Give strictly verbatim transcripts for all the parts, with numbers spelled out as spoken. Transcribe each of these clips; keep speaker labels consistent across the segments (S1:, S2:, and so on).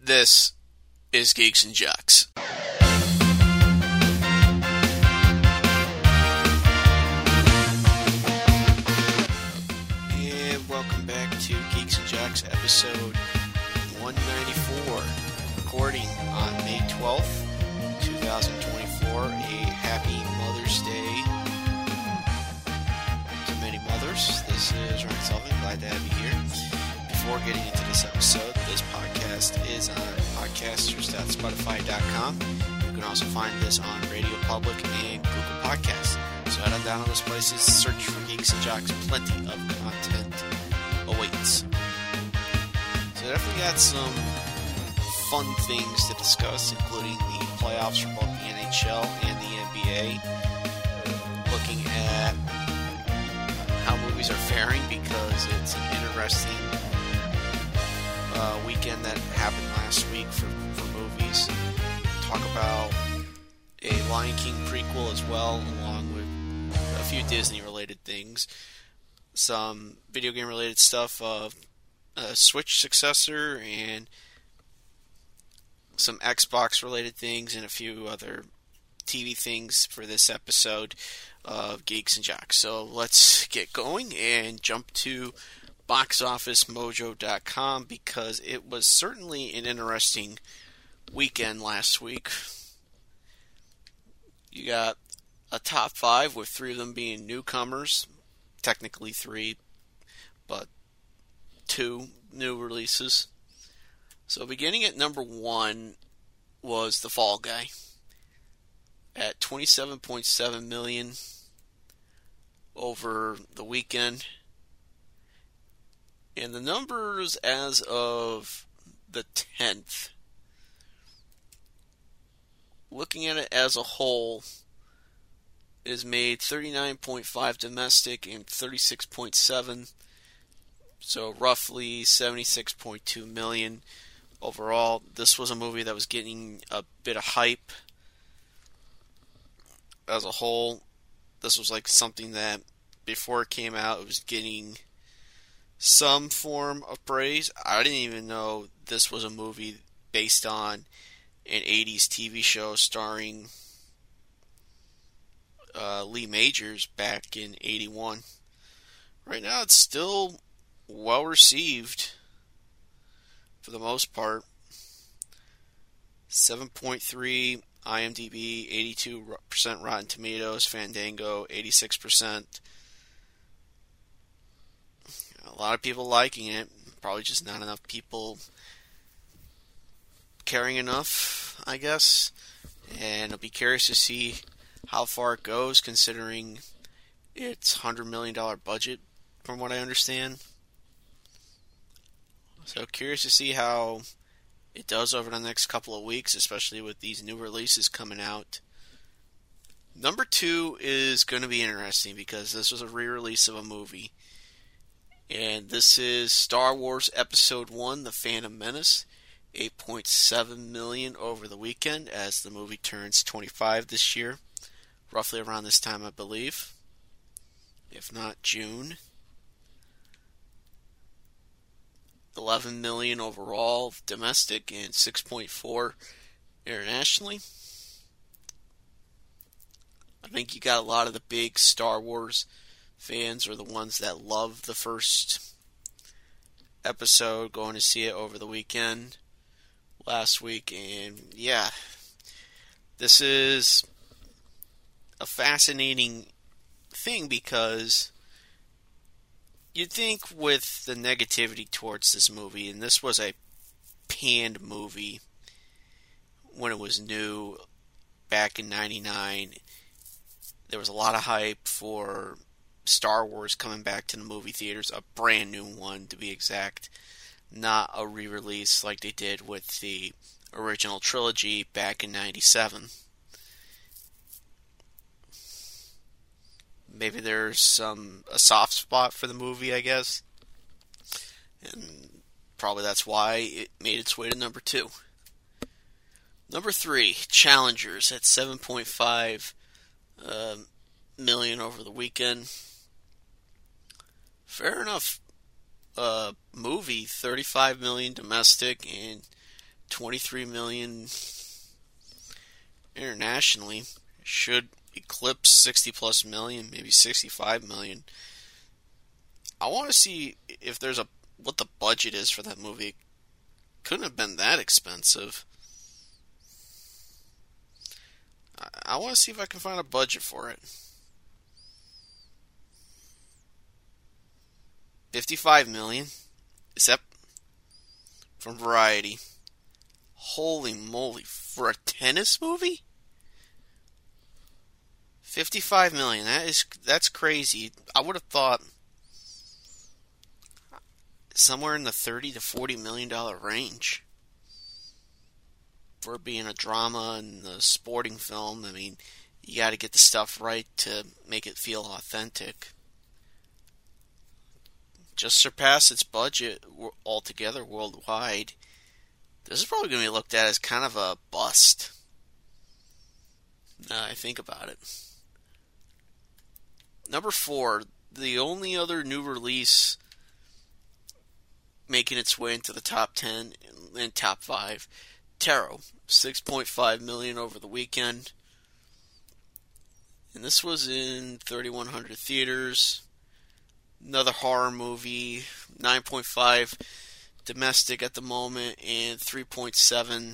S1: This is Geeks and Jocks. And welcome back to Geeks and Jocks episode one ninety-four, recording on May twelfth, twenty twenty-four. A happy Mother's Day to many mothers. This is Ryan Sullivan, glad to have you here. Before getting into this episode, this podcast is on podcasters dot spotify dot com. You can also find this on Radio Public and Google Podcasts. So head on down to those places, search for Geeks and Jocks. Plenty of content awaits. So definitely got some fun things to discuss, including the playoffs for both the N H L and the N B A. Looking at how movies are faring, because it's an interesting Uh, weekend that happened last week for, for movies. Talk about a Lion King prequel as well, along with a few Disney related things. Some video game related stuff of a Switch successor, and some Xbox related things, and a few other T V things for this episode of Geeks and Jocks. So let's get going and jump to box office mojo dot com, because it was certainly an interesting weekend last week. You got a top five, with three of them being newcomers. Technically three, but two new releases. So beginning at number one was The Fall Guy at twenty-seven point seven million over the weekend. And the numbers as of the tenth, looking at it as a whole, is made thirty-nine point five domestic and thirty-six point seven, so roughly seventy-six point two million overall. This was a movie that was getting a bit of hype as a whole. This was like something that, before it came out, it was getting some form of praise. I didn't even know this was a movie based on an eighties T V show starring uh, Lee Majors back in eighty-one. Right now it's still well received for the most part. seven point three IMDb, eighty-two percent Rotten Tomatoes, Fandango, eighty-six percent. A lot of people liking it, probably just not enough people caring enough, I guess. And I'll be curious to see how far it goes, considering its one hundred million dollars budget, from what I understand. So curious to see how it does over the next couple of weeks, especially with these new releases coming out. Number two is going to be interesting, because this was a re-release of a movie. And this is Star Wars Episode one, The Phantom Menace, eight point seven million dollars over the weekend, as the movie turns twenty-five this year, roughly around this time, I believe, if not June. eleven million dollars overall domestic and six point four internationally. I think you got a lot of the big Star Wars fans, are the ones that love the first episode, going to see it over the weekend last week. And yeah, this is a fascinating thing, because you'd think with the negativity towards this movie, and this was a panned movie when it was new back in ninety-nine, there was a lot of hype for Star Wars coming back to the movie theaters, a brand new one to be exact, not a re-release like they did with the original trilogy back in ninety-seven. Maybe there's some a soft spot for the movie, I guess, and probably that's why it made its way to number two. Number three, Challengers at seven point five uh, million over the weekend. Fair enough uh, movie, thirty-five million domestic and twenty-three million internationally. Should eclipse sixty plus million, maybe sixty-five million. I want to see if there's a what the budget is for that movie. It couldn't have been that expensive. I, I want to see if I can find a budget for it. fifty-five million. Is that from Variety? Holy moly, for a tennis movie? fifty-five million. That is that's crazy. I would have thought somewhere in the thirty to forty million dollar range for being a drama and a sporting film. I mean, you got to get the stuff right to make it feel authentic. Just surpass its budget altogether worldwide. This is probably going to be looked at as kind of a bust. Now I think about it. Number four, the only other new release making its way into the top ten and top five, Tarot, six point five million over the weekend. And this was in thirty-one hundred theaters. Another horror movie, nine point five domestic at the moment, and three point seven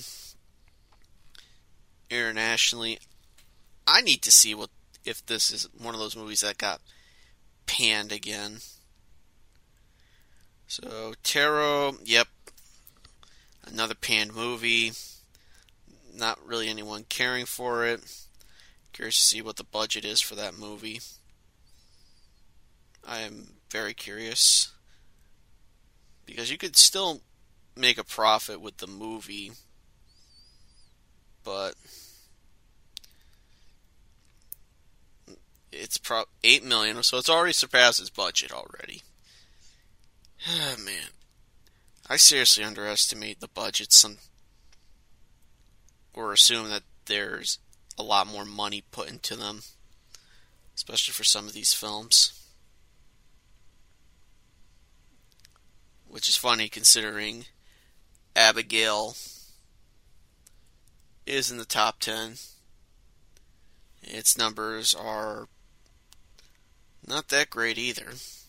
S1: internationally. I need to see what if this is one of those movies that got panned again. So, Tarot, yep, another panned movie. Not really anyone caring for it. Curious to see what the budget is for that movie. I am very curious. Because you could still make a profit with the movie, but it's pro eight million dollars, so it's already surpassed its budget already. Ah, man. I seriously underestimate the budgets some, or assume that there's a lot more money put into them, especially for some of these films. Which is funny considering Abigail is in the top ten. Its numbers are not that great either,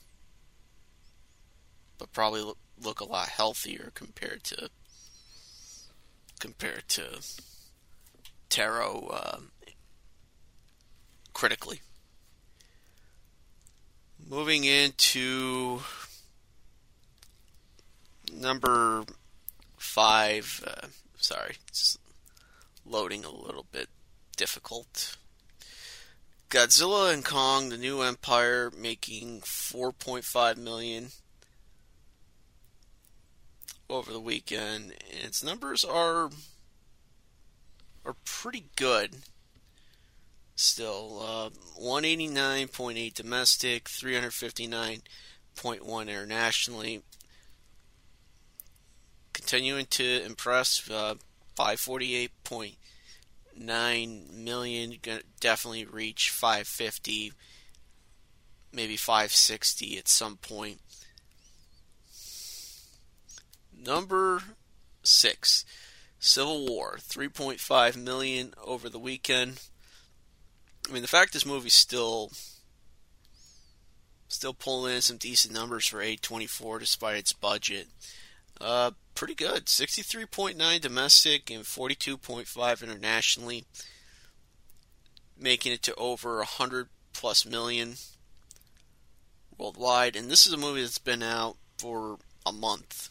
S1: but probably look, look a lot healthier compared to compared to Tarot uh, critically. Moving into number five, uh, sorry, it's loading a little bit difficult. Godzilla and Kong, The New Empire, making four point five million over the weekend. And its numbers are are pretty good. Still, uh, one eighty-nine point eight domestic, three fifty-nine point one internationally. Continuing to impress, uh, five forty-eight point nine million. Gonna definitely reach five fifty, maybe five sixty at some point. Number six, Civil War, three point five million over the weekend. I mean, the fact this movie's still still pulling in some decent numbers for A twenty-four despite its budget. Uh, pretty good. sixty-three point nine domestic and forty-two point five internationally, making it to over one hundred plus million worldwide. And this is a movie that's been out for a month.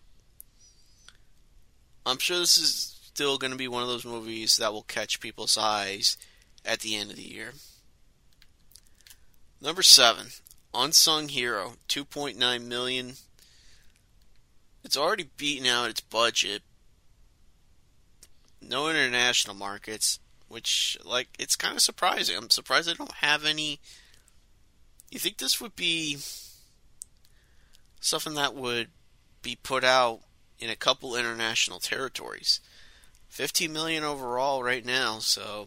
S1: I'm sure this is still going to be one of those movies that will catch people's eyes at the end of the year. Number seven, Unsung Hero, two point nine million. It's already beaten out its budget. No international markets, which, like, it's kind of surprising. I'm surprised they don't have any. You think this would be something that would be put out in a couple international territories? fifteen million overall right now, so.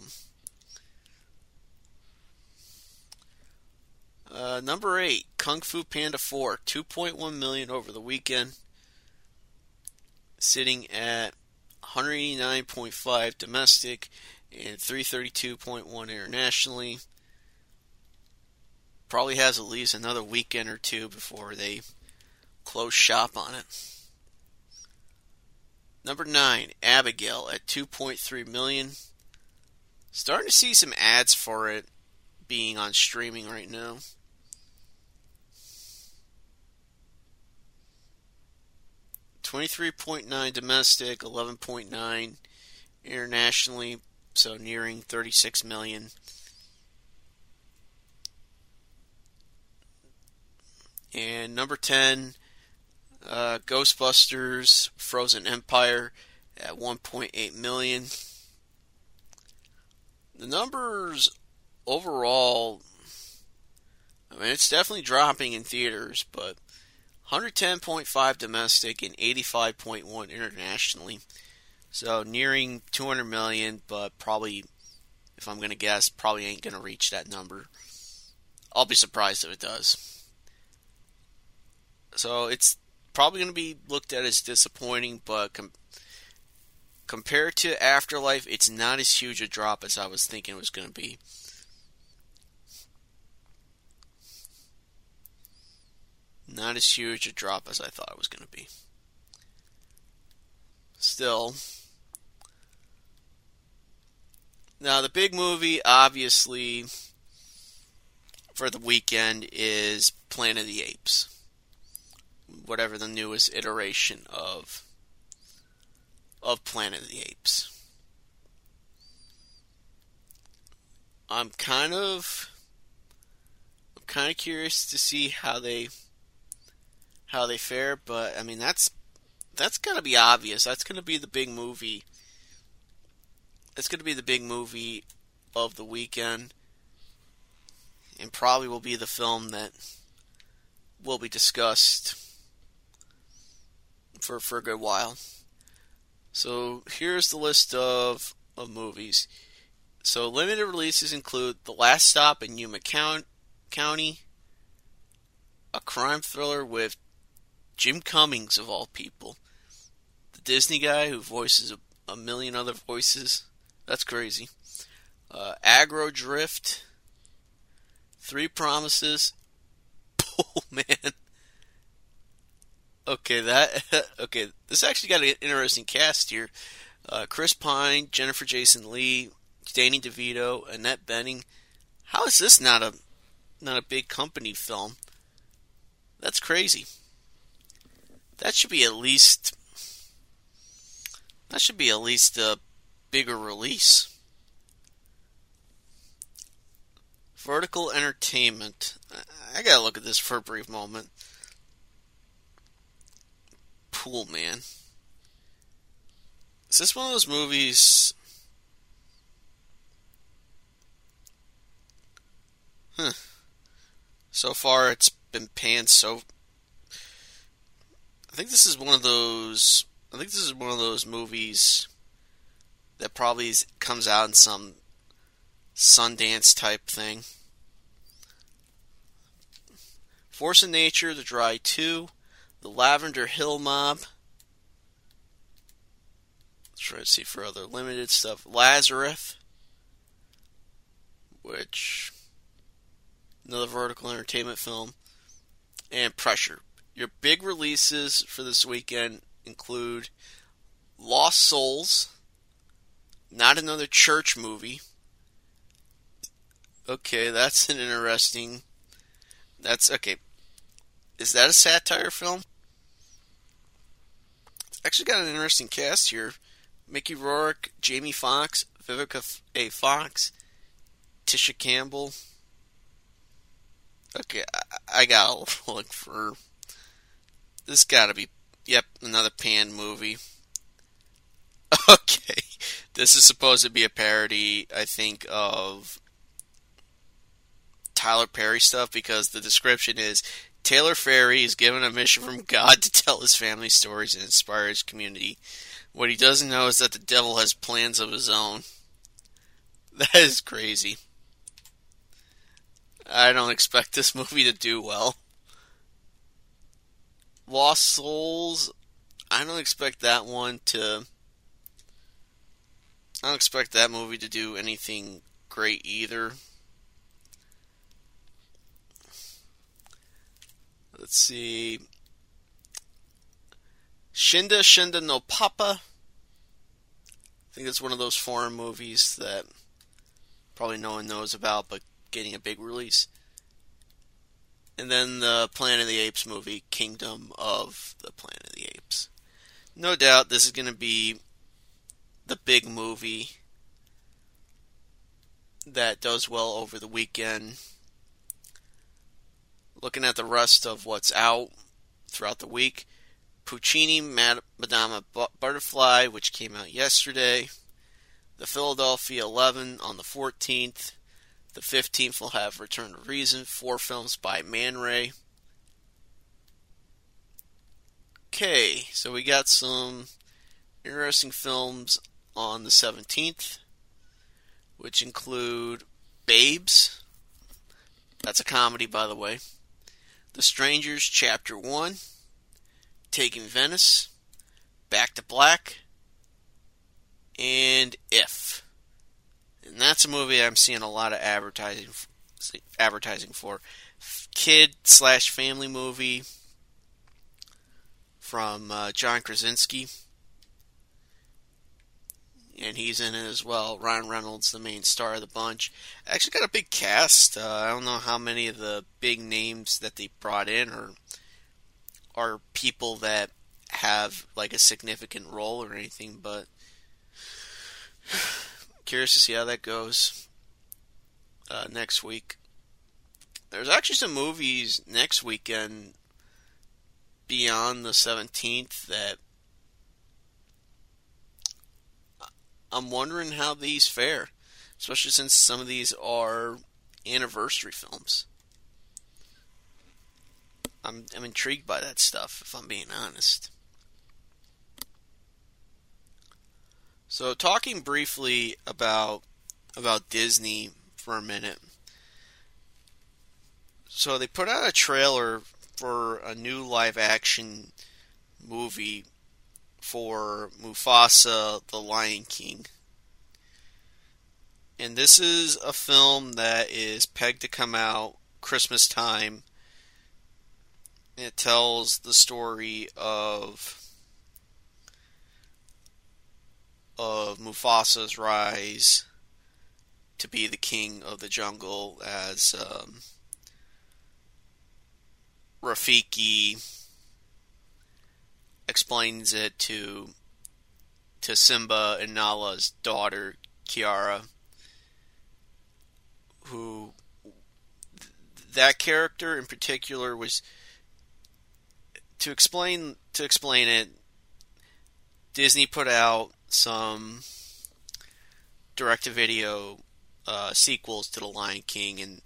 S1: Uh, number eight, Kung Fu Panda four, two point one million over the weekend, sitting at one one eighty-nine point five domestic and three thirty-two point one internationally. Probably has at least another weekend or two before they close shop on it. Number nine, Abigail at two point three million. Starting to see some ads for it being on streaming right now. twenty-three point nine domestic, eleven point nine internationally, so nearing thirty-six million. And number ten, uh, Ghostbusters Frozen Empire at one point eight million. The numbers overall, I mean, it's definitely dropping in theaters, but one ten point five domestic and eighty-five point one internationally. So nearing two hundred million, but probably, if I'm going to guess, probably ain't going to reach that number. I'll be surprised if it does. So it's probably going to be looked at as disappointing, but com- compared to Afterlife, it's not as huge a drop as I was thinking it was going to be. Not as huge a drop as I thought it was going to be. Still. Now, the big movie, obviously, for the weekend is Planet of the Apes. Whatever the newest iteration of of Planet of the Apes. I'm kind of I'm kind of curious to see how they how they fare, but I mean that's that's gonna be obvious. That's gonna be the big movie. It's gonna be the big movie of the weekend, and probably will be the film that will be discussed for for a good while. So here's the list of of movies. So limited releases include The Last Stop in Yuma County, a crime thriller with Jim Cummings of all people, the Disney guy who voices a, a million other voices. That's crazy. Uh, Aggro Drift, Three Promises. Oh man. Okay, that okay. This actually got an interesting cast here. Uh, Chris Pine, Jennifer Jason Leigh, Danny DeVito, Annette Bening. How is this not a not a big company film? That's crazy. That should be at least that should be at least a bigger release. Vertical Entertainment. I gotta look at this for a brief moment. Pool Man. Is this one of those movies? Huh. So far, it's been panned so. I think this is one of those. I think this is one of those movies that probably is, comes out in some Sundance type thing. Force of Nature, The Dry two, The Lavender Hill Mob. Let's try to see for other limited stuff. Lazarus, which another Vertical Entertainment film, and Pressure. Your big releases for this weekend include Lost Souls, not another church movie. Okay, that's an interesting. That's okay. Is that a satire film? It's actually got an interesting cast here. Mickey Rourke, Jamie Foxx, Vivica A. Fox, Tisha Campbell. Okay, I, I gotta look for. This gotta be. Yep, another Pan movie. Okay, this is supposed to be a parody, I think, of Tyler Perry stuff, because the description is Taylor Ferry is given a mission from God to tell his family stories and inspire his community. What he doesn't know is that the devil has plans of his own. That is crazy. I don't expect this movie to do well. Lost Souls, I don't expect that one to I don't expect that movie to do anything great either. Let's see. Shinda Shinda no Papa. I think it's one of those foreign movies that probably no one knows about, but getting a big release. And then the Planet of the Apes movie, Kingdom of the Planet of the Apes. No doubt this is going to be the big movie that does well over the weekend. Looking at the rest of what's out throughout the week, Puccini, Mad- Madama Butterfly, which came out yesterday. The Philadelphia eleven on the fourteenth. The fifteenth will have Return to Reason, four films by Man Ray. Okay, so we got some interesting films on the seventeenth, which include Babes. That's a comedy, by the way. The Strangers, Chapter one. Taking Venice. Back to Black. And If. And that's a movie I'm seeing a lot of advertising advertising for. Kid slash family movie from uh, John Krasinski. And he's in it as well. Ryan Reynolds, the main star of the bunch. Actually got a big cast. Uh, I don't know how many of the big names that they brought in are, are people that have like a significant role or anything, but curious to see how that goes uh, next week. There's actually some movies next weekend beyond the seventeenth that I'm wondering how these fare, especially since some of these are anniversary films. I'm, I'm intrigued by that stuff, if I'm being honest. So, talking briefly about about Disney for a minute. So, they put out a trailer for a new live-action movie for Mufasa, The Lion King. And this is a film that is pegged to come out Christmas time. It tells the story of of Mufasa's rise to be the king of the jungle as um, Rafiki explains it to to Simba and Nala's daughter Kiara, who th- that character in particular was to explain to explain it. Disney put out some direct-to-video uh, sequels to The Lion King, and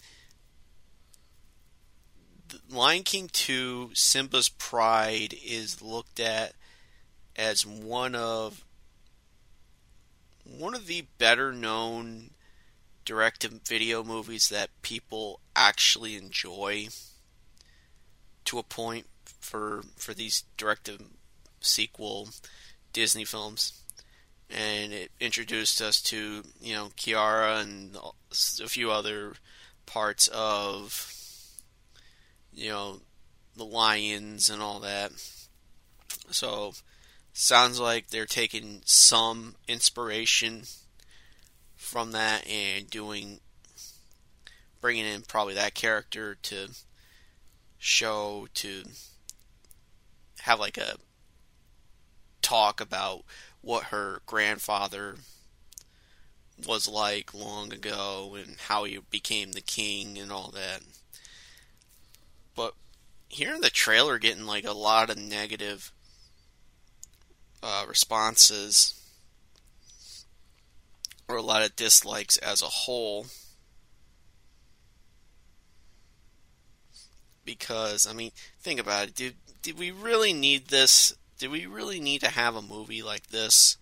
S1: The Lion King two, Simba's Pride, is looked at as one of one of the better-known direct-to-video movies that people actually enjoy to a point for for these direct-to-sequel Disney films. And it introduced us to, you know, Kiara and a few other parts of, you know, the lions and all that. So, sounds like they're taking some inspiration from that and doing, bringing in probably that character to show, to have like a talk about what her grandfather was like long ago and how he became the king and all that. But hearing the trailer getting like a lot of negative uh, responses or a lot of dislikes as a whole, because I mean, think about it. Did did we really need this? Did we really need to have a movie like this?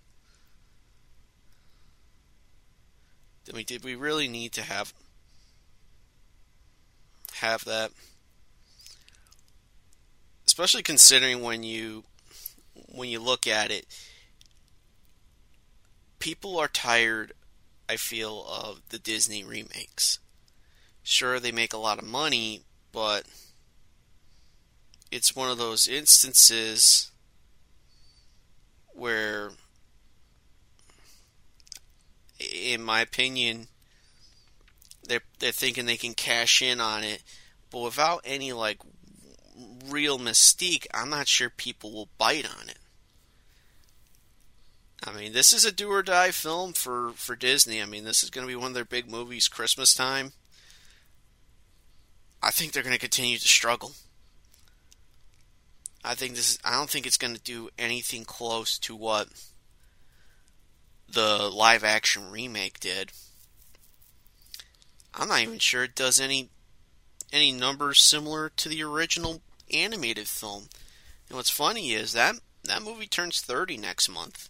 S1: I mean, did we really need to have have that? Especially considering when you when you look at it, people are tired, I feel, of the Disney remakes. Sure, they make a lot of money, but it's one of those instances where, in my opinion, they're, they're thinking they can cash in on it, but without any, like, real mystique, I'm not sure people will bite on it. I mean, this is a do-or-die film for, for Disney. I mean, this is going to be one of their big movies, Christmas time. I think they're going to continue to struggle. I think this is, I don't think it's going to do anything close to what the live-action remake did. I'm not even sure it does any any numbers similar to the original animated film. And what's funny is that that movie turns thirty next month.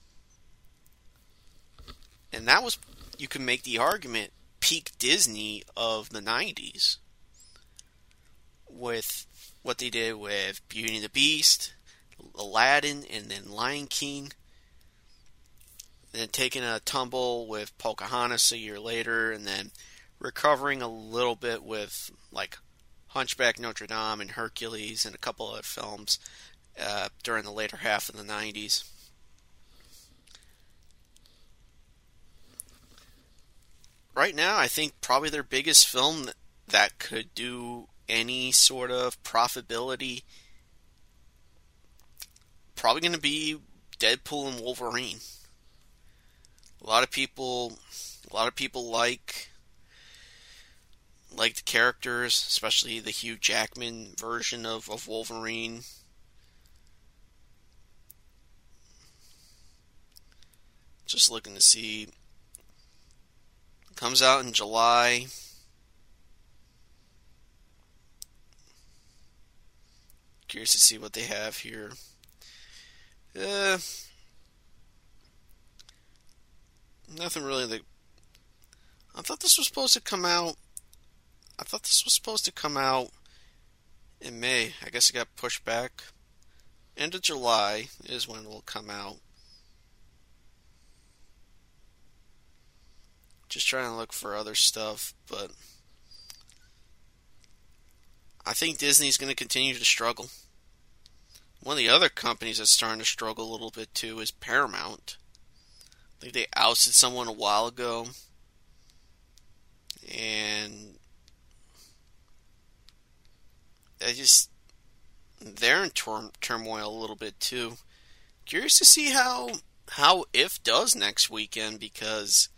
S1: And that was, you can make the argument, peak Disney of the nineties. With what they did with Beauty and the Beast, Aladdin, and then Lion King. And then taking a tumble with Pocahontas a year later, and then recovering a little bit with like Hunchback Notre Dame and Hercules and a couple of films uh, during the later half of the nineties. Right now, I think probably their biggest film that, that could do any sort of profitability, probably going to be Deadpool and Wolverine. A lot of people, a lot of people like like the characters, especially the Hugh Jackman version of, of Wolverine. Just looking to see. Comes out in July. Curious to see what they have here. Uh, nothing really that. I thought this was supposed to come out. I thought this was supposed to come out in May. I guess it got pushed back. End of July is when it will come out. Just trying to look for other stuff, but I think Disney's going to continue to struggle. One of the other companies that's starting to struggle a little bit too is Paramount. I think they ousted someone a while ago, and I just they're in tur- turmoil a little bit too. Curious to see how how If does next weekend, because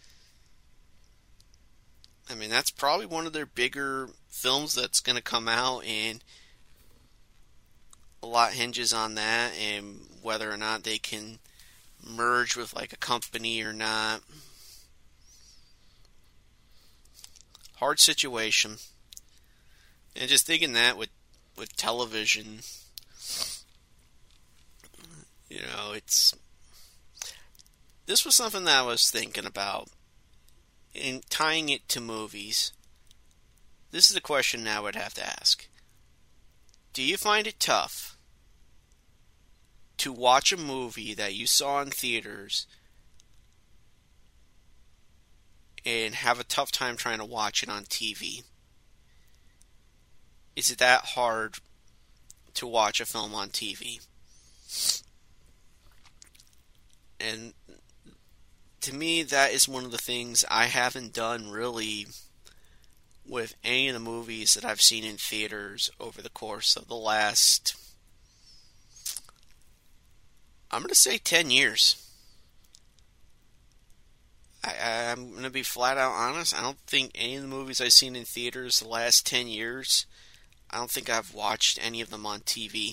S1: I mean, that's probably one of their bigger films that's going to come out, and a lot hinges on that and whether or not they can merge with like a company or not. Hard situation. And just thinking that with, with television, you know, it's... This was something that I was thinking about. In tying it to movies, this is a question I would have to ask. Do you find it tough to watch a movie that you saw in theaters and have a tough time trying to watch it on T V? Is it that hard to watch a film on T V? And to me, that is one of the things I haven't done really with any of the movies that I've seen in theaters over the course of the last, I'm going to say ten years. I, I'm going to be flat out honest. I don't think any of the movies I've seen in theaters the last ten years, I don't think I've watched any of them on T V.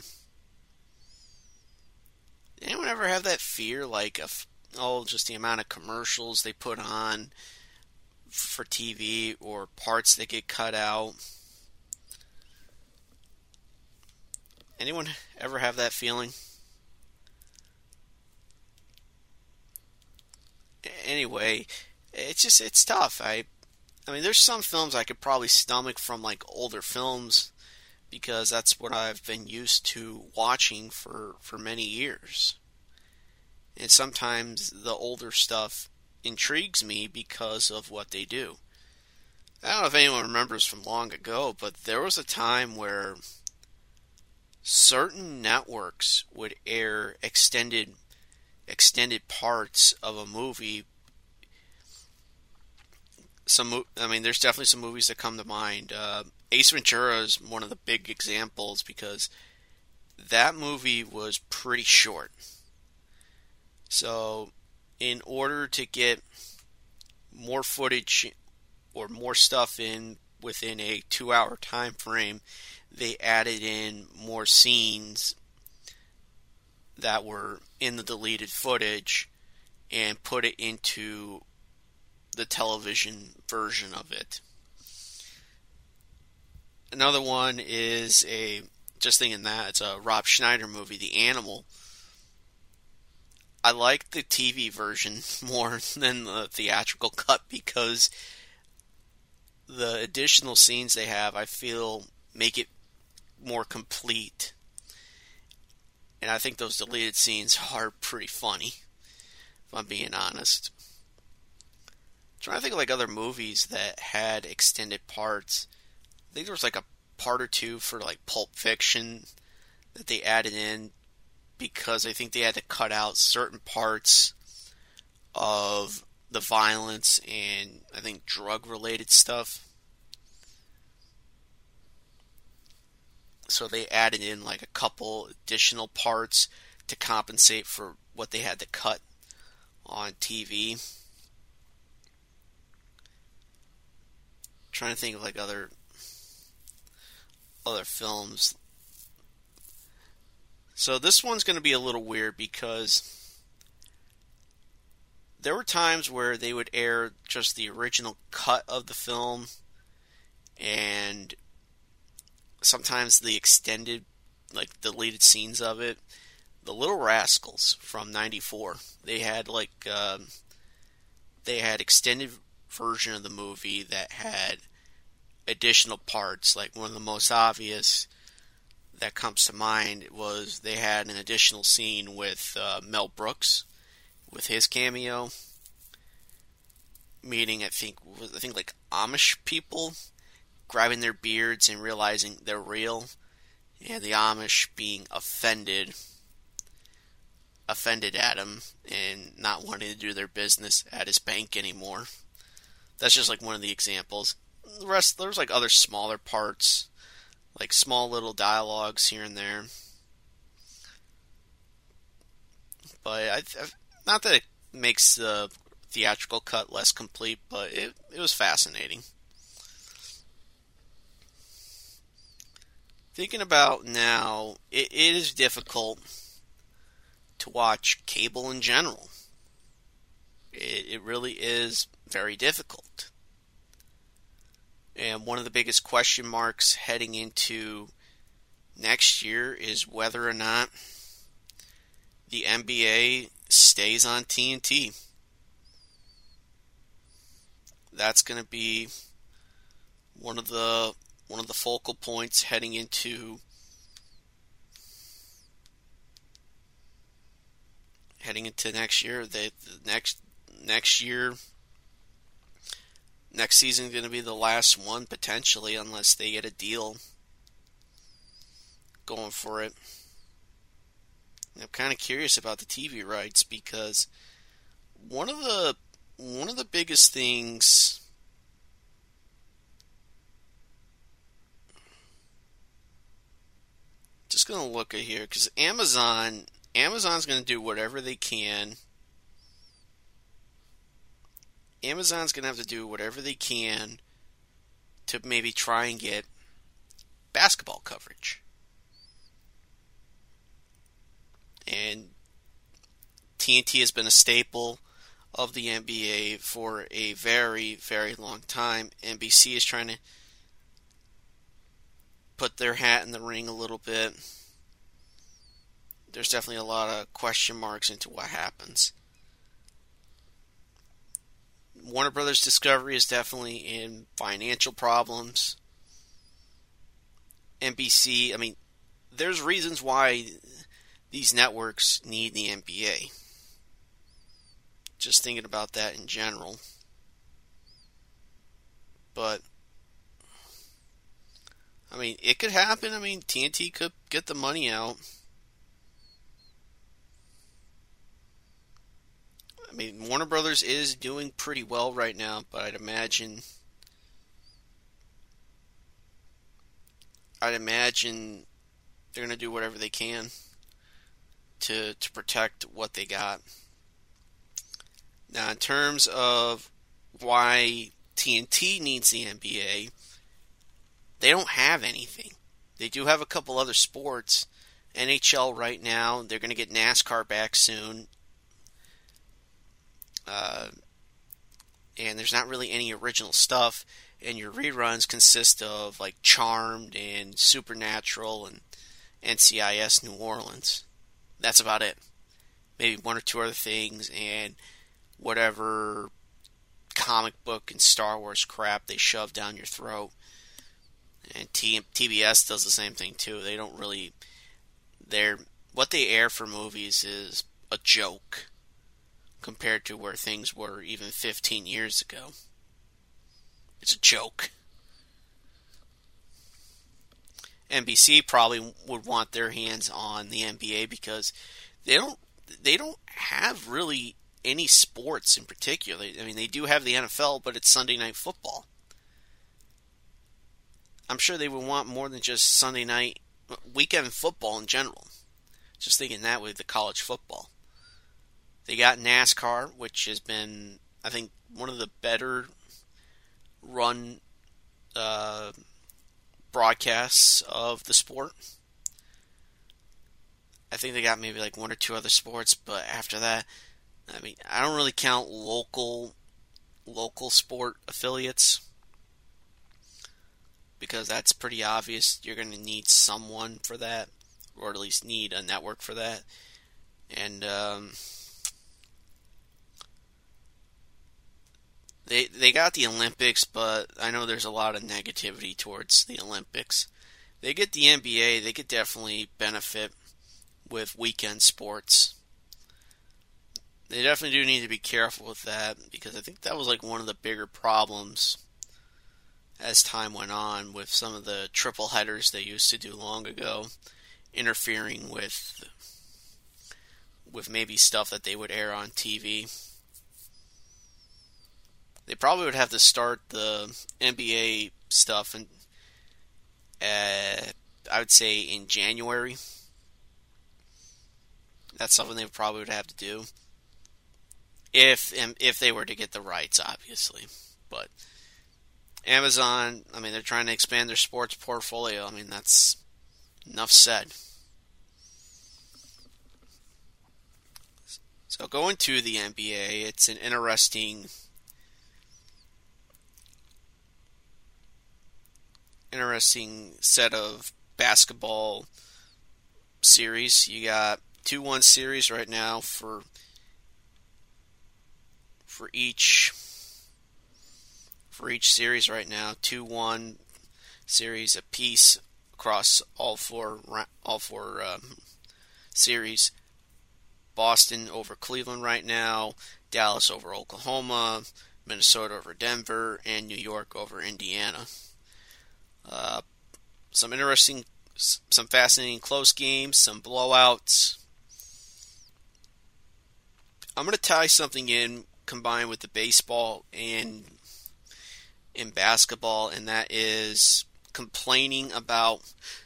S1: Did anyone ever have that fear, like, of oh, just the amount of commercials they put on for T V or parts that get cut out? Anyone ever have that feeling? Anyway, it's just, it's tough. I, I mean, there's some films I could probably stomach from like older films because that's what I've been used to watching for, for many years. And sometimes the older stuff intrigues me because of what they do. I don't know if anyone remembers from long ago, but there was a time where certain networks would air extended extended parts of a movie. Some, I mean, there's definitely some movies that come to mind. Uh, Ace Ventura is one of the big examples because that movie was pretty short. So, in order to get more footage or more stuff in within a two-hour time frame, they added in more scenes that were in the deleted footage and put it into the television version of it. Another one is a, just thinking that, it's a Rob Schneider movie, The Animal. I like the T V version more than the theatrical cut because the additional scenes they have, I feel, make it more complete. And I think those deleted scenes are pretty funny, if I'm being honest. I'm trying to think of like other movies that had extended parts. I think there was like a part or two for like Pulp Fiction that they added in because I think they had to cut out certain parts of the violence and I think drug-related stuff. So they added in like a couple additional parts to compensate for what they had to cut on T V. I'm trying to think of like other other films. So this one's going to be a little weird because there were times where they would air just the original cut of the film and sometimes the extended, like, deleted scenes of it. The Little Rascals from ninety-four. They had, like, uh, they had extended version of the movie that had additional parts. Like, one of the most obvious that comes to mind was they had an additional scene with uh, Mel Brooks, with his cameo, meeting, I think, I think, like, Amish people grabbing their beards and realizing they're real, and the Amish being offended, offended at him, and not wanting to do their business at his bank anymore. That's just like one of the examples. The rest, there's like other smaller parts, like small little dialogues here and there. But I, I, not that it makes the theatrical cut less complete, but it, it was fascinating. Thinking about now, it, it is difficult to watch cable in general. It, it really is very difficult. And one of the biggest question marks heading into next year is whether or not the N B A stays on T N T. That's going to be one of the one of the focal points heading into heading into next year. The, the next next year, next season is going to be the last one potentially, unless they get a deal going for it. And I'm kind of curious about the T V rights because one of the one of the biggest things. Just going to look at here, because Amazon, Amazon's going to do whatever they can. Amazon's going to have to do whatever they can to maybe try and get basketball coverage. And T N T has been a staple of the N B A for a very, very long time. N B C is trying to put their hat in the ring a little bit. There's definitely a lot of question marks into what happens. Warner Brothers Discovery is definitely in financial problems. N B C, I mean, there's reasons why these networks need the N B A. Just thinking about that in general. But, I mean, it could happen. I mean, T N T could get the money out. I mean, Warner Brothers is doing pretty well right now, but I'd imagine I'd imagine they're going to do whatever they can to to protect what they got. Now, in terms of why T N T needs the N B A, they don't have anything. They do have a couple other sports. N H L right now, they're going to get NASCAR back soon. Uh, and there's not really any original stuff. And your reruns consist of like Charmed and Supernatural and N C I S New Orleans. That's about it. Maybe one or two other things and whatever comic book and Star Wars crap they shove down your throat. And T- TBS does the same thing too. They don't really... They're, what they air for movies is a joke compared to where things were even fifteen years ago. It's a joke. N B C probably would want their hands on the N B A because they don't they don't have really any sports in particular. I mean, they do have the N F L, but it's Sunday Night Football. I'm sure they would want more than just Sunday night, weekend football in general. Just thinking that with the college football. They got NASCAR, which has been, I think, one of the better run uh, broadcasts of the sport. I think they got maybe like one or two other sports, but after that, I mean, I don't really count local local sport affiliates because that's pretty obvious. You're going to need someone for that, or at least need a network for that. And um, they they got the Olympics, but I know there's a lot of negativity towards the Olympics. They get the N B A, they could definitely benefit with weekend sports. They definitely do need to be careful with that because I think that was like one of the bigger problems as time went on with some of the triple headers they used to do long ago, interfering with with maybe stuff that they would air on T V. They probably would have to start the N B A stuff in, uh, I would say in January. That's something they probably would have to do. If if they were to get the rights, obviously. But Amazon, I mean, they're trying to expand their sports portfolio. I mean, that's enough said. So going to the N B A, it's an interesting, interesting set of basketball series. You got two one series right now for for each for each series right now. two one series apiece across all four all four um, series. Boston over Cleveland right now, Dallas over Oklahoma, Minnesota over Denver, and New York over Indiana. Uh, some interesting, some fascinating close games, some blowouts. I'm going to tie something in combined with the baseball and in basketball, and that is complaining about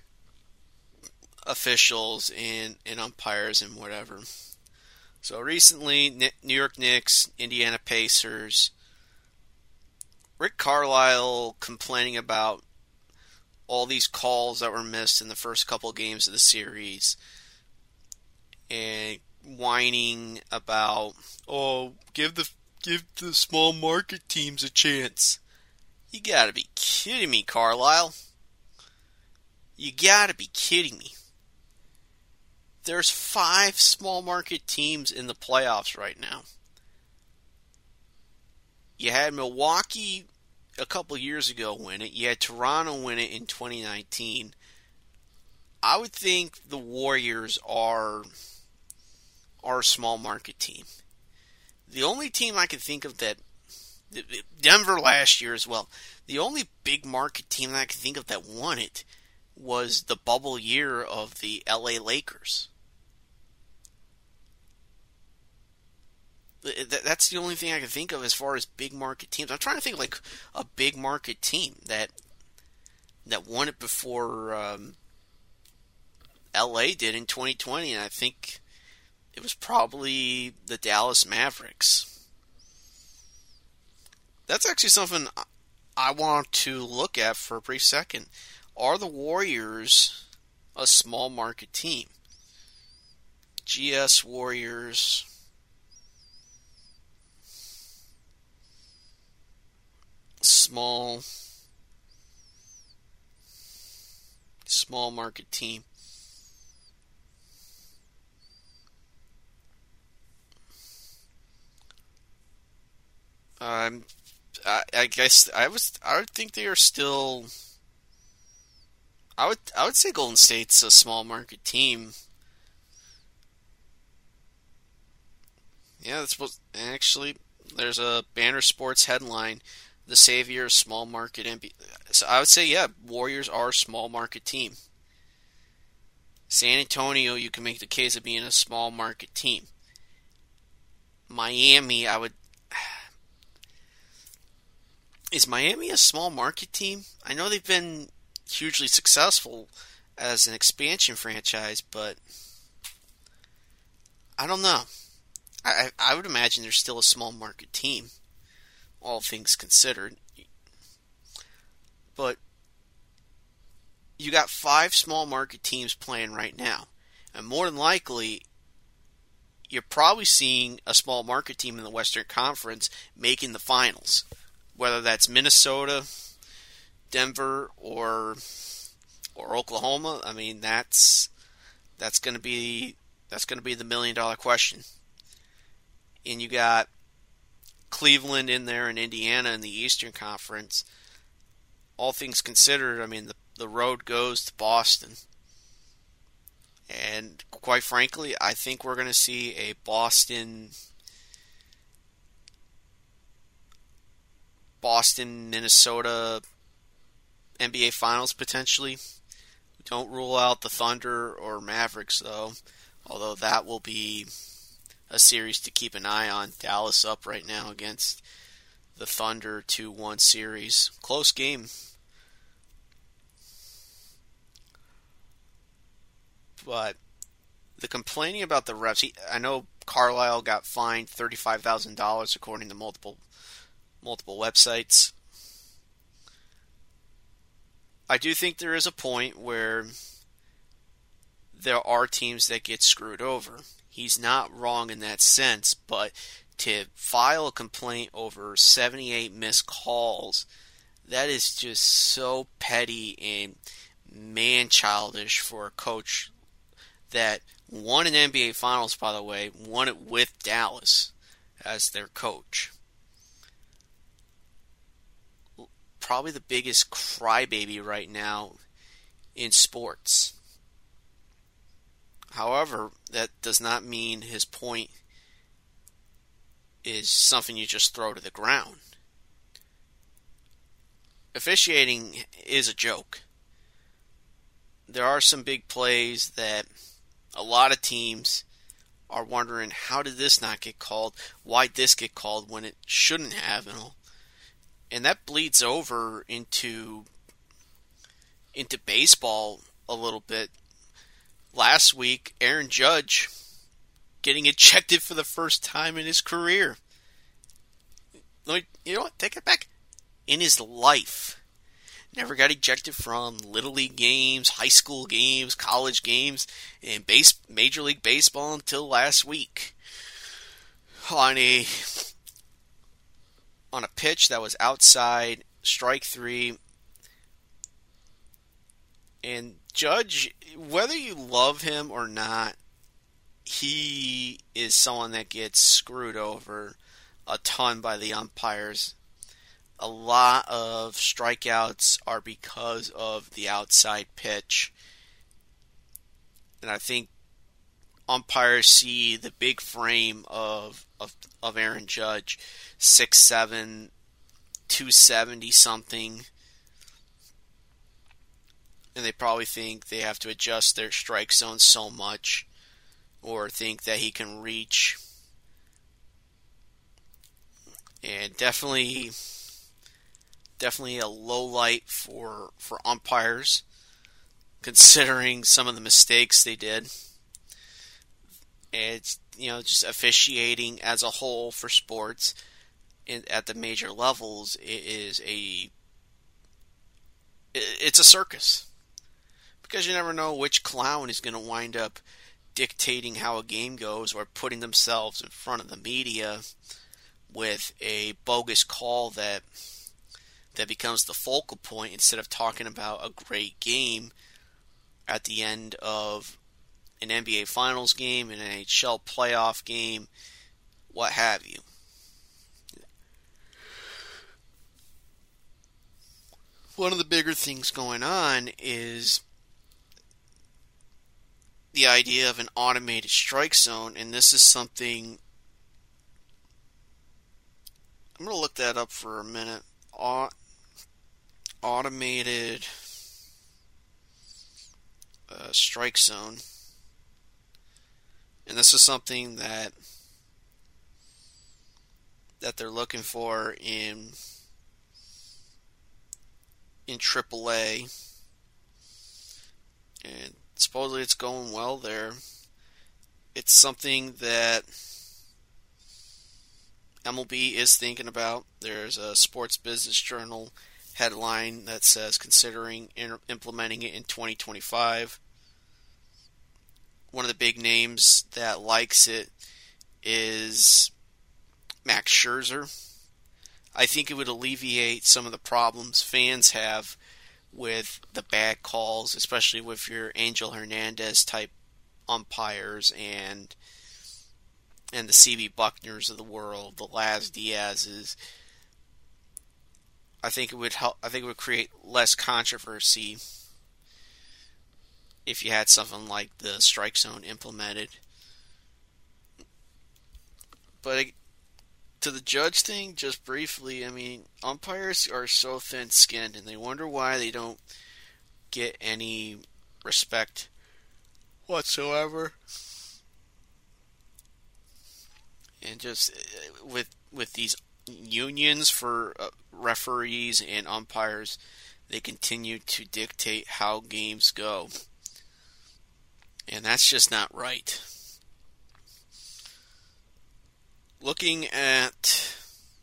S1: officials and, and umpires and whatever. So recently, New York Knicks, Indiana Pacers, Rick Carlisle complaining about all these calls that were missed in the first couple games of the series, and whining about, oh, give the give the small market teams a chance. You gotta be kidding me, Carlisle. You gotta be kidding me. There's five small market teams in the playoffs right now. You had Milwaukee a couple years ago win it. You had Toronto win it in twenty nineteen. I would think the Warriors are, are a small market team. The only team I can think of that, Denver last year as well, the only big market team that I can think of that won it was the bubble year of the L A Lakers. That's the only thing I can think of as far as big market teams. I'm trying to think of like a big market team that that won it before um, L A did in twenty twenty, and I think it was probably the Dallas Mavericks. That's actually something I want to look at for a brief second. Are the Warriors a small market team? G S Warriors. Small, small market team. Um, I, I guess I was. I would think they are still. I would. I would say Golden State's a small market team. Yeah, that's what. Actually, there's a Banner Sports headline: "The savior of small market N B A." So I would say, yeah, Warriors are a small market team. San Antonio, you can make the case of being a small market team. Miami, I would. Is Miami a small market team? I know they've been hugely successful as an expansion franchise, but I don't know. I, I would imagine they're still a small market team, all things considered. But you got five small market teams playing right now, and more than likely, you're probably seeing a small market team in the Western Conference making the finals. Whether that's Minnesota, Denver, or or Oklahoma, I mean that's that's going to be that's going to be the million dollar question. And you got Cleveland in there and Indiana in the Eastern Conference. All things considered, I mean the the road goes to Boston, and quite frankly, I think we're going to see a Boston. Boston, Minnesota N B A Finals potentially. Don't rule out the Thunder or Mavericks though, although that will be a series to keep an eye on. Dallas up right now against the Thunder, two one series. Close game. But the complaining about the refs, he, I know Carlisle got fined thirty-five thousand dollars according to multiple multiple websites. I do think there is a point where there are teams that get screwed over. He's not wrong in that sense, but to file a complaint over seventy-eight missed calls, that is just so petty and man-childish for a coach that won an N B A Finals, by the way, won it with Dallas as their coach. Probably the biggest crybaby right now in sports. However, that does not mean his point is something you just throw to the ground. Officiating is a joke. There are some big plays that a lot of teams are wondering, how did this not get called? Why did this get called when it shouldn't have? And all. And that bleeds over into into baseball a little bit. Last week, Aaron Judge getting ejected for the first time in his career. You know what? Take it back. In his life. Never got ejected from Little League games, high school games, college games, and base, Major League Baseball until last week. On a... on a pitch that was outside, strike three. And Judge, whether you love him or not, he is someone that gets screwed over a ton by the umpires. A lot of strikeouts are because of the outside pitch. And I think umpires see the big frame of of, of Aaron Judge, six seven, two seventy something, and they probably think they have to adjust their strike zone so much, or think that he can reach. And definitely, definitely a low light for for umpires, considering some of the mistakes they did. It's, you know, just officiating as a whole for sports in, at the major levels, it is a it's a circus, because you never know which clown is going to wind up dictating how a game goes, or putting themselves in front of the media with a bogus call that that becomes the focal point, instead of talking about a great game at the end of an N B A Finals game, an N H L playoff game, what have you. One of the bigger things going on is the idea of an automated strike zone, and this is something, I'm going to look that up for a minute. Automated uh, strike zone. And this is something that that they're looking for in in triple A, and supposedly it's going well there. It's something that M L B is thinking about. There's a Sports Business Journal headline that says considering implementing it in twenty twenty-five. One of the big names that likes it is Max Scherzer. I think it would alleviate some of the problems fans have with the bad calls, especially with your Angel Hernandez type umpires and and the C B Buckners of the world, the Laz Diaz's. I think it would help. I think it would create less controversy if you had something like the strike zone implemented. But to the Judge thing, just briefly, I mean, umpires are so thin-skinned, and they wonder why they don't get any respect whatsoever. And just with with these unions for uh, referees and umpires, they continue to dictate how games go. And that's just not right. Looking at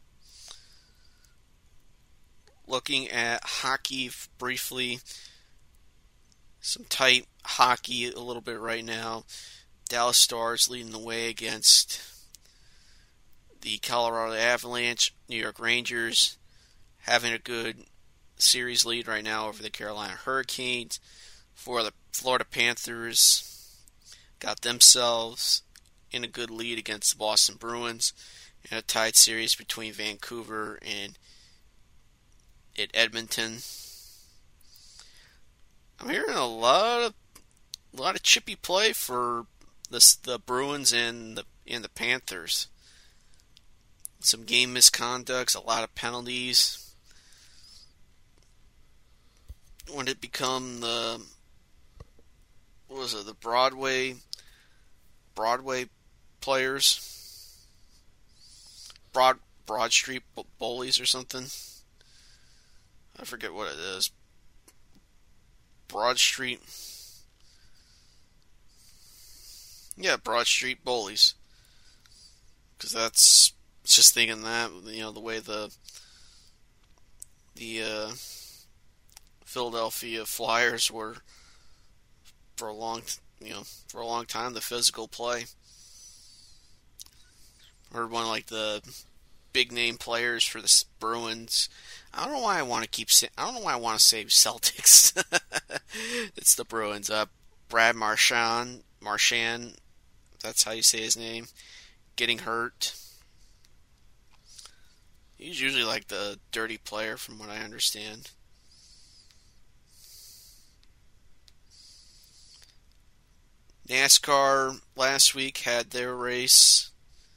S1: looking at hockey briefly, some tight hockey a little bit right now. Dallas Stars leading the way against the Colorado Avalanche. New York Rangers having a good series lead right now over the Carolina Hurricanes. For the Florida Panthers, got themselves in a good lead against the Boston Bruins in a tied series between Vancouver and at Edmonton. I'm hearing a lot of a lot of chippy play for the the Bruins and the and the Panthers. Some game misconducts, a lot of penalties. When it become the what was it the Broadway Broadway players, Broad Broad Street Bullies or something. I forget what it is. Broad Street. Yeah, Broad Street Bullies. Because that's just thinking that, you know, the way the the uh, Philadelphia Flyers were for a long, you know, for a long time, the physical play. Heard one of like the big name players for the Bruins. I don't know why I want to keep saying. I don't know why I want to say Celtics. It's the Bruins. Uh, Brad Marchand, Marchand, that's how you say his name. Getting hurt. He's usually like the dirty player, from what I understand. NASCAR last week had their race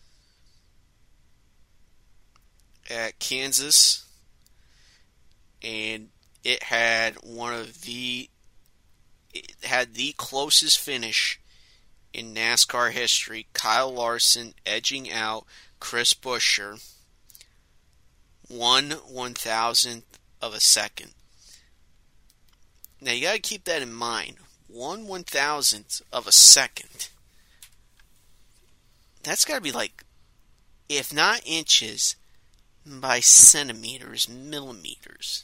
S1: at Kansas, and it had one of the it had the closest finish in NASCAR history. Kyle Larson edging out Chris Buescher one one thousandth of a second. Now you got to keep that in mind. One one thousandth of a second. That's got to be like, if not inches, by centimeters, millimeters.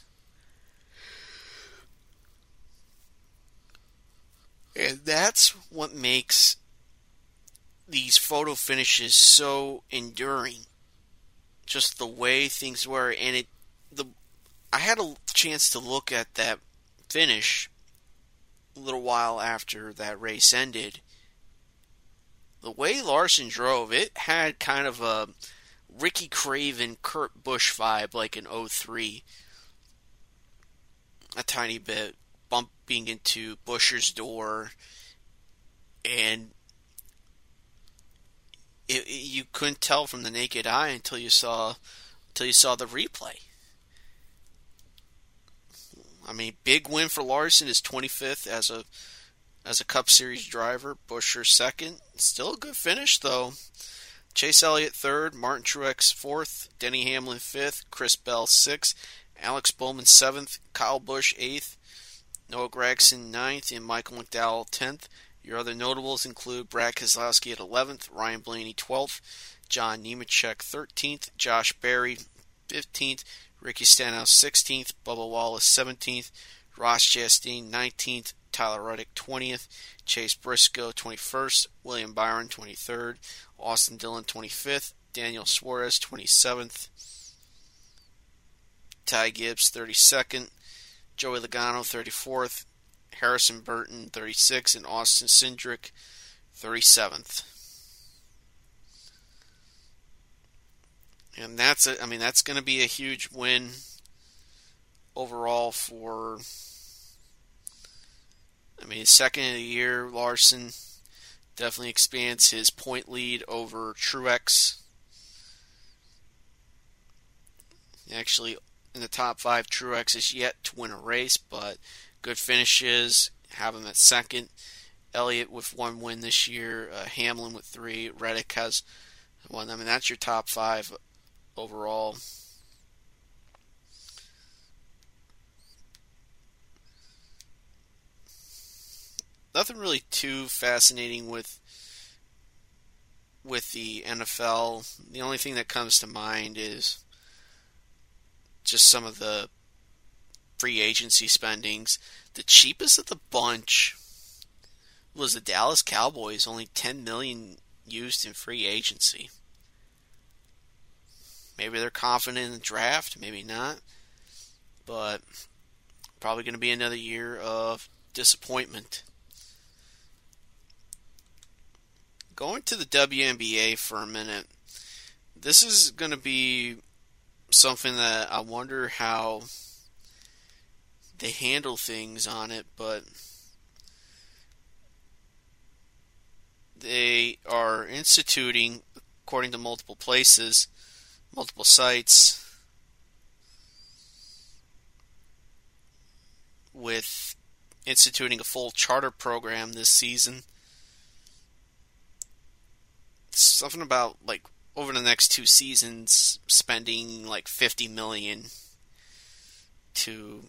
S1: And that's what makes these photo finishes so enduring. Just the way things were, and it the I had a chance to look at that finish a little while after that race ended. The way Larson drove, it had kind of a Ricky Craven, Kurt Busch vibe, like an oh three. A tiny bit, bumping into Buescher's door, and it, it, you couldn't tell from the naked eye until you saw until you saw the replay. I mean, big win for Larson, his twenty-fifth as a as a Cup Series driver. Buescher second. Still a good finish, though. Chase Elliott third, Martin Truex fourth, Denny Hamlin fifth, Chris Bell sixth, Alex Bowman seventh, Kyle Busch eighth, Noah Gragson ninth, and Michael McDowell tenth. Your other notables include Brad Keselowski at eleventh, Ryan Blaney twelfth, John Nemechek thirteenth, Josh Berry fifteenth, Ricky Stenhouse sixteenth, Bubba Wallace seventeenth, Ross Chastain nineteenth, Tyler Reddick twentieth, Chase Briscoe twenty-first, William Byron twenty-third, Austin Dillon twenty-fifth, Daniel Suarez twenty-seventh, Ty Gibbs thirty-second, Joey Logano thirty-fourth, Harrison Burton thirty-sixth, and Austin Cindric thirty-seventh. And that's a, I mean that's going to be a huge win overall for, I mean, second of the year. Larson definitely expands his point lead over Truex. Actually, in the top five, Truex is yet to win a race, but good finishes have him at second. Elliott with one win this year, uh, Hamlin with three, Reddick has one. I mean, that's your top five overall. Nothing really too fascinating with with the N F L. The only thing that comes to mind is just some of the free agency spendings. The cheapest of the bunch was the Dallas Cowboys, only ten million dollars used in free agency. Maybe they're confident in the draft, maybe not. But probably going to be another year of disappointment. Going to the W N B A for a minute. This is going to be something that I wonder how they handle things on it, but they are instituting, according to multiple places, multiple sites, with instituting a full charter program this season. Something about, like, over the next two seasons, spending like fifty million dollars to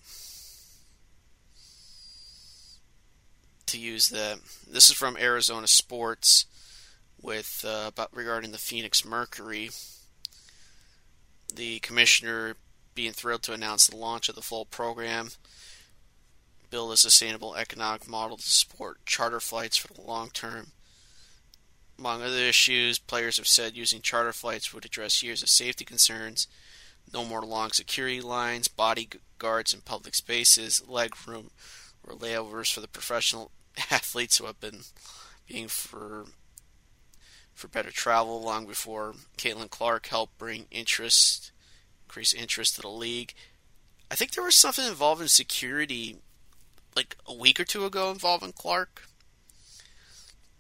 S1: to use that. This is from Arizona Sports with uh, about regarding the Phoenix Mercury. The commissioner being thrilled to announce the launch of the full program, build a sustainable economic model to support charter flights for the long term. Among other issues, players have said using charter flights would address years of safety concerns, no more long security lines, bodyguards in public spaces, leg room, or layovers for the professional athletes who have been being for for better travel long before Caitlin Clark helped bring interest, increase interest to the league. I think there was something involving security like a week or two ago involving Clark.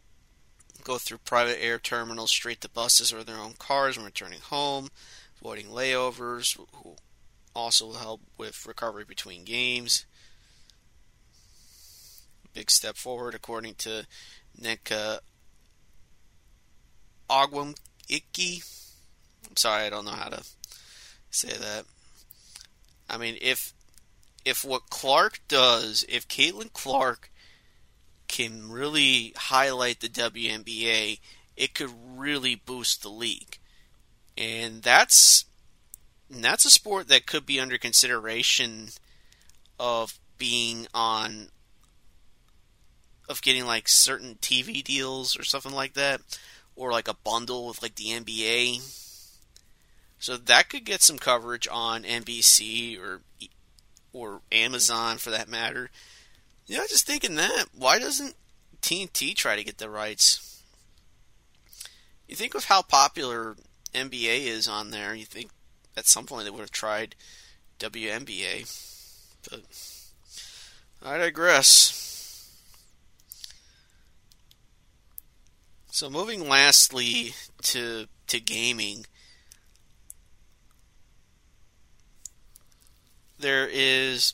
S1: go through private air terminals straight to buses or their own cars when returning home, avoiding layovers, who also will help with recovery between games. Big step forward, according to Nneka Ogwumike. I'm sorry, I don't know how to say that. I mean, if if what Clark does, if Caitlin Clark can really highlight the W N B A, it could really boost the league. And that's and that's a sport that could be under consideration of being on of getting like certain T V deals or something like that, or like a bundle with like the N B A. So that could get some coverage on N B C or or Amazon for that matter. You know, just thinking that, why doesn't T N T try to get the rights? You think of how popular N B A is on there, you think at some point they would have tried W N B A. But I digress. So moving lastly to to gaming, there is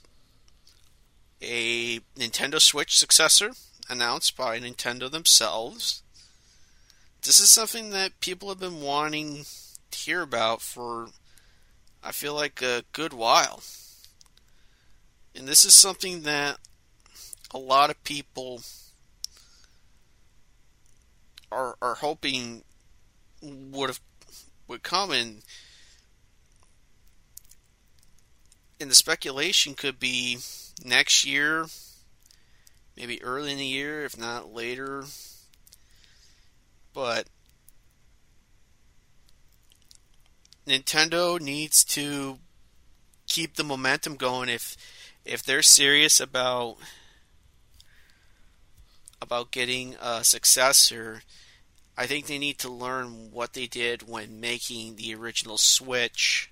S1: a Nintendo Switch successor announced by Nintendo themselves. This is something that people have been wanting to hear about for, I feel like, a good while. And this is something that a lot of people are are hoping would have would come in. And the speculation could be next year, maybe early in the year, if not later. But Nintendo needs to keep the momentum going if if they're serious about about getting a successor. I think they need to learn what they did when making the original Switch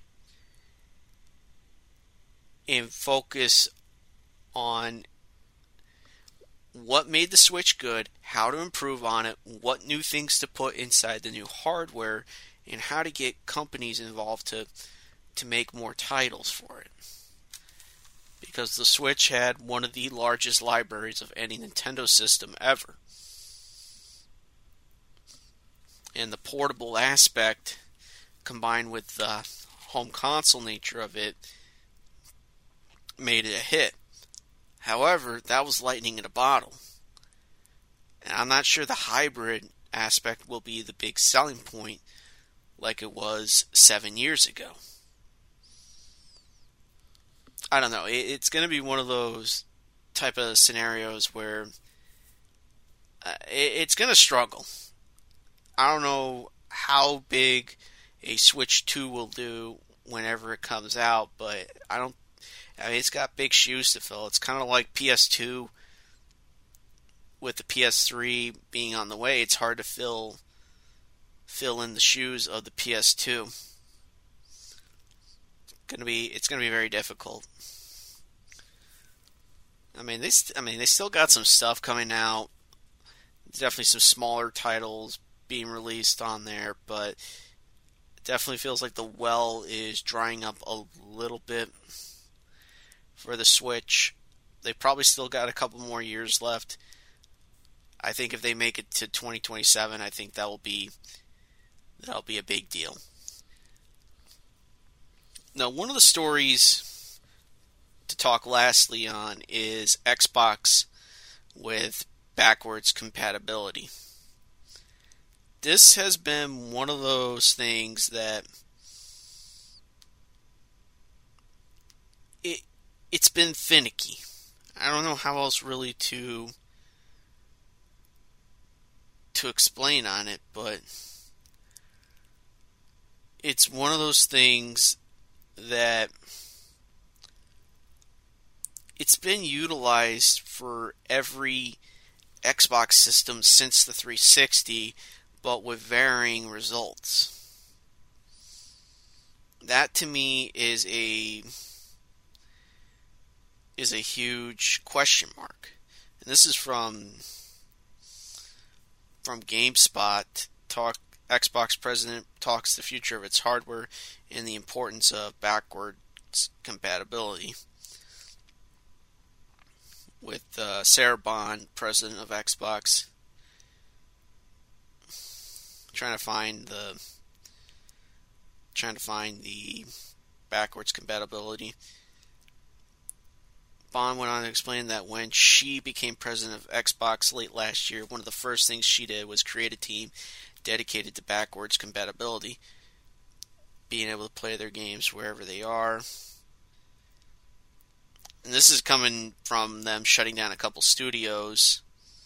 S1: and focus on what made the Switch good, how to improve on it, what new things to put inside the new hardware, and how to get companies involved to to make more titles for it. Because the Switch had one of the largest libraries of any Nintendo system ever. And the portable aspect, combined with the home console nature of it, made it a hit. However, that was lightning in a bottle. And I'm not sure the hybrid aspect will be the big selling point like it was seven years ago. I don't know. It's going to be one of those type of scenarios where uh, it's going to struggle. I don't know how big a Switch two will do whenever it comes out, but I don't I mean, it's got big shoes to fill. It's kind of like P S two with the P S three being on the way. It's hard to fill fill in the shoes of the P S two. Gonna be it's gonna be very difficult. I mean, they st- I mean they still got some stuff coming out. Definitely some smaller titles being released on there, but it definitely feels like the well is drying up a little bit for the Switch. They probably still got a couple more years left. I think if they make it to twenty twenty-seven, I think that will be that'll be a big deal. Now, one of the stories to talk lastly on is Xbox with backwards compatibility. This has been one of those things that it it's been finicky. I don't know how else really to to explain on it, but it's one of those things that it's been utilized for every Xbox system since the three sixty, but with varying results. That to me is a is a huge question mark. And this is from from GameSpot, talk Xbox president talks the future of its hardware and the importance of backwards compatibility. With uh, Sarah Bond, president of Xbox, trying to find the trying to find the backwards compatibility. Bond went on to explain that when she became president of Xbox late last year, one of the first things she did was create a team dedicated to backwards compatibility, being able to play their games wherever they are. And this is coming from them shutting down a couple studios,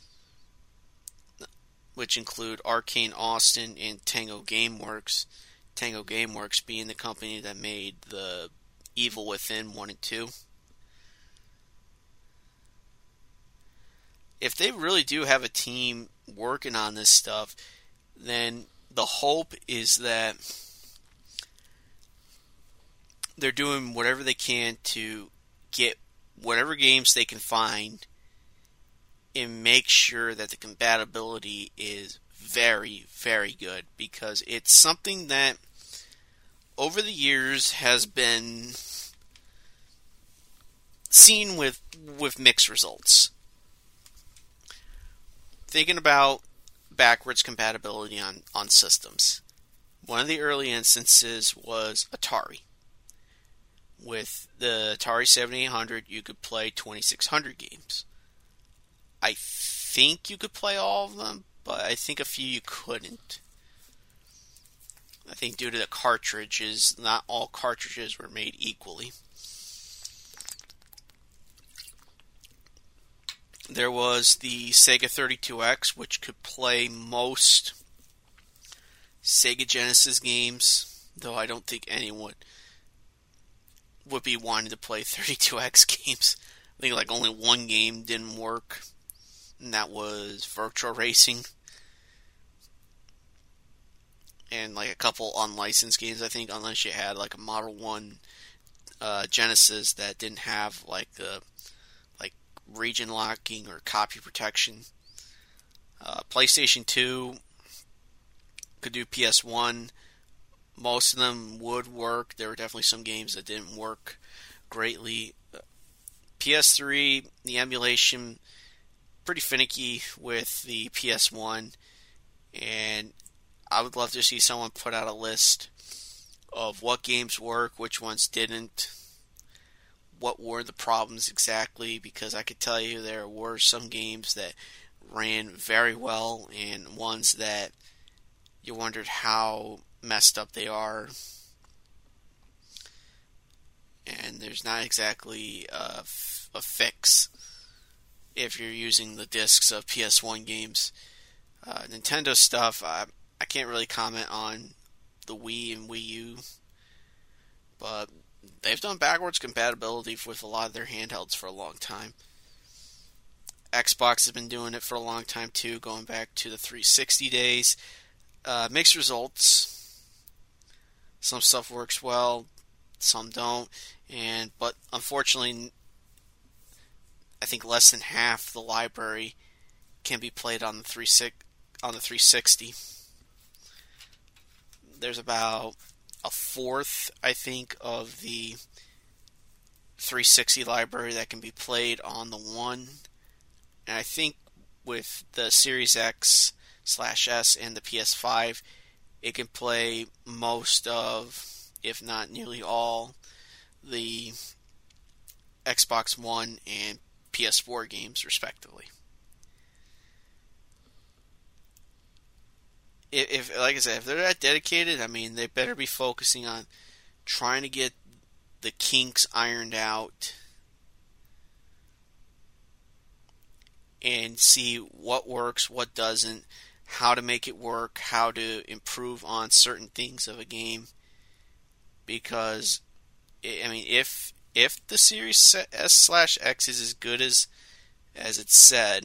S1: which include Arcane Austin and Tango Gameworks. Tango Gameworks being the company that made the Evil Within one and two. If they really do have a team working on this stuff, then the hope is that they're doing whatever they can to get whatever games they can find and make sure that the compatibility is very, very good, because it's something that over the years has been seen with with mixed results. Thinking about backwards compatibility on, on systems, one of the early instances was Atari. With the Atari seventy-eight hundred, you could play twenty-six hundred games. I think you could play all of them, but I think a few you couldn't. I think due to the cartridges, not all cartridges were made equally. There was the Sega thirty-two X, which could play most Sega Genesis games, though I don't think anyone would be wanting to play thirty-two X games. I think like only one game didn't work, and that was Virtua Racing. And like a couple unlicensed games, I think, unless you had like a Model one uh, Genesis that didn't have like the like region locking or copy protection. Uh, PlayStation two could do P S one. Most of them would work. There were definitely some games that didn't work greatly. P S three, the emulation, pretty finicky with the P S one, and I would love to see someone put out a list of what games work, which ones didn't, what were the problems exactly, because I could tell you there were some games that ran very well and ones that you wondered how messed up they are. And there's not exactly a, f- a fix if you're using the discs of P S one games. Uh, Nintendo stuff, I, I can't really comment on the Wii and Wii U, but they've done backwards compatibility with a lot of their handhelds for a long time. Xbox has been doing it for a long time too, going back to the three sixty days. Uh, mixed results. Some stuff works well, some don't, and but unfortunately, I think less than half the library can be played on the three on the three sixty. There's about a fourth, I think, of the three sixty library that can be played on the One, and I think with the Series X slash S and the P S five, it can play most of, if not nearly all, the Xbox One and P S four games, respectively. If, if, like I said, if they're that dedicated, I mean, they better be focusing on trying to get the kinks ironed out and see what works, what doesn't, how to make it work, how to improve on certain things of a game. Because, I mean, if if the Series S slash X is as good as as it's said,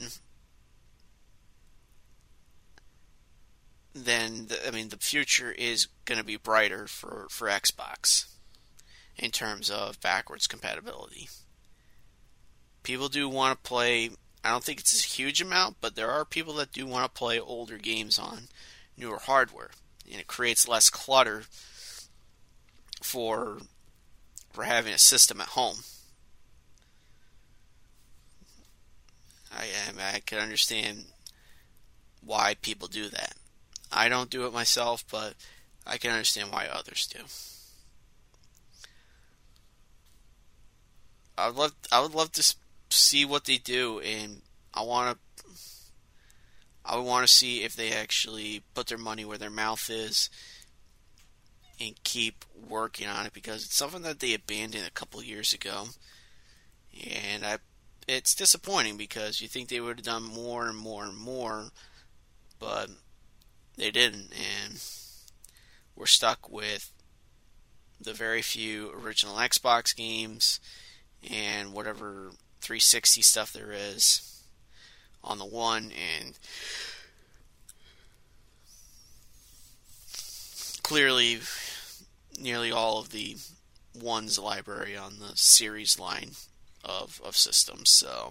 S1: then the, I mean the future is going to be brighter for, for Xbox in terms of backwards compatibility. People do want to play I don't think it's a huge amount, but there are people that do want to play older games on newer hardware, and it creates less clutter for for having a system at home. I I can understand why people do that. I don't do it myself, but I can understand why others do. I would love I would love to see what they do, and I want to I would want to see if they actually put their money where their mouth is and keep working on it, because it's something that they abandoned a couple years ago, and I it's disappointing because you think they would have done more and more and more, but they didn't, and we're stuck with the very few original Xbox games and whatever three sixty stuff there is on the One, and clearly nearly all of the One's library on the series line of, of systems. So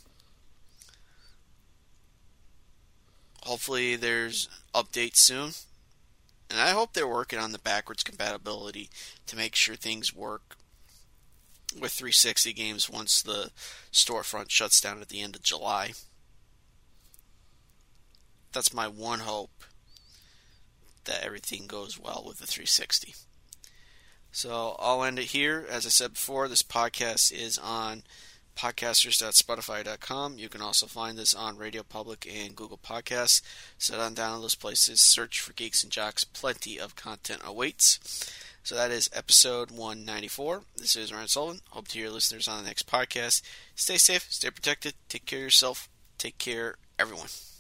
S1: hopefully there's updates soon, and I hope they're working on the backwards compatibility to make sure things work with three sixty games once the storefront shuts down at the end of July. That's my one hope, that everything goes well with the three sixty. So I'll end it here. As I said before, this podcast is on podcasters dot spotify dot com. You can also find this on Radio Public and Google Podcasts. Sit on down to those places, search for Geeks and Jocks. Plenty of content awaits. So that is episode one ninety-four. This is Ryan Sullivan. Hope to hear listeners on the next podcast. Stay safe, stay protected, take care of yourself, take care everyone.